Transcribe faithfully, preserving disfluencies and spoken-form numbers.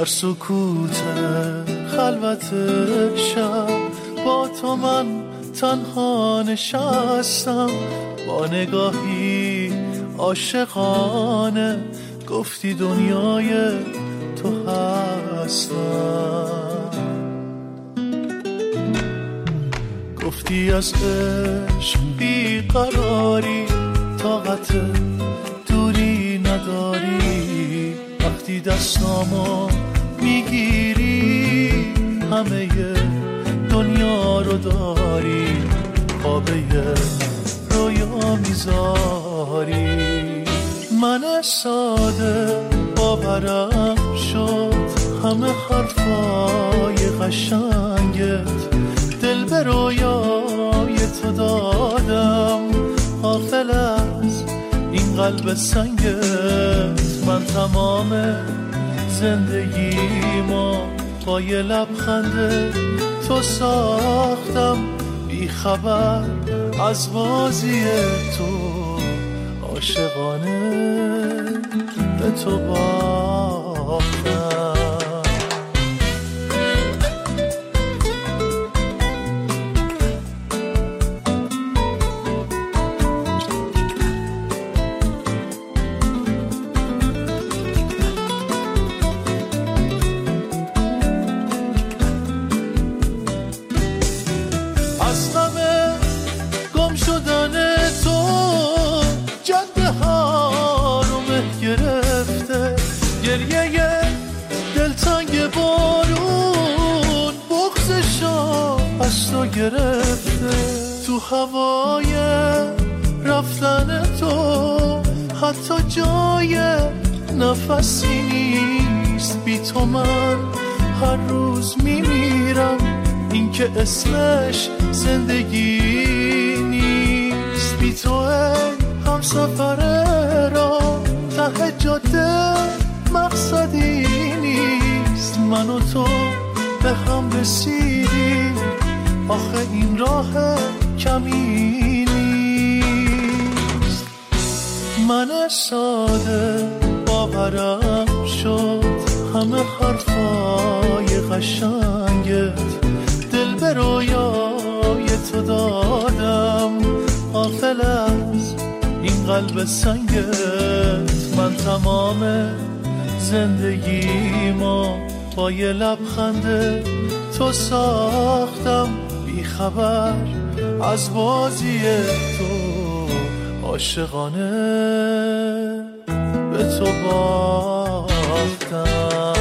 در سکوت خلوت شب با تو من تنها نشستم، با نگاهی عاشقانه گفتی دنیای تو هستم. گفتی از عشق بیقراری، طاقت دوری نداری، وقتی دستامو میگیری همه دنیا رو داری، خوابه رویا میذاری. من ساده باورم شد همه حرفای قشنگت، دل به رویای تو دادم، غافل از این قلب سنگت. من تمام زندگیمو با یه لبخند تو ساختم، بی خبر از بازی تو، عاشقانه به تو باختم. گرفته تو هوای رفتن تو، حتی جای نفسی نیست. بی تو من هر روز میمیرم، این که اسمش زندگی نیست. بی تو ای هم سفر را ته جاده مقصدی نیست. من و تو به هم رسیدیم، آخه این راه کمی نیست. من ساده باورم شد همه حرفای قشنگت، دل به رویای تو دادم، غافل از این قلب سنگت. من تمام زندگیمو با یه لبخند تو ساختم، بی خبر از بازی تو، عاشقانه به تو باختم.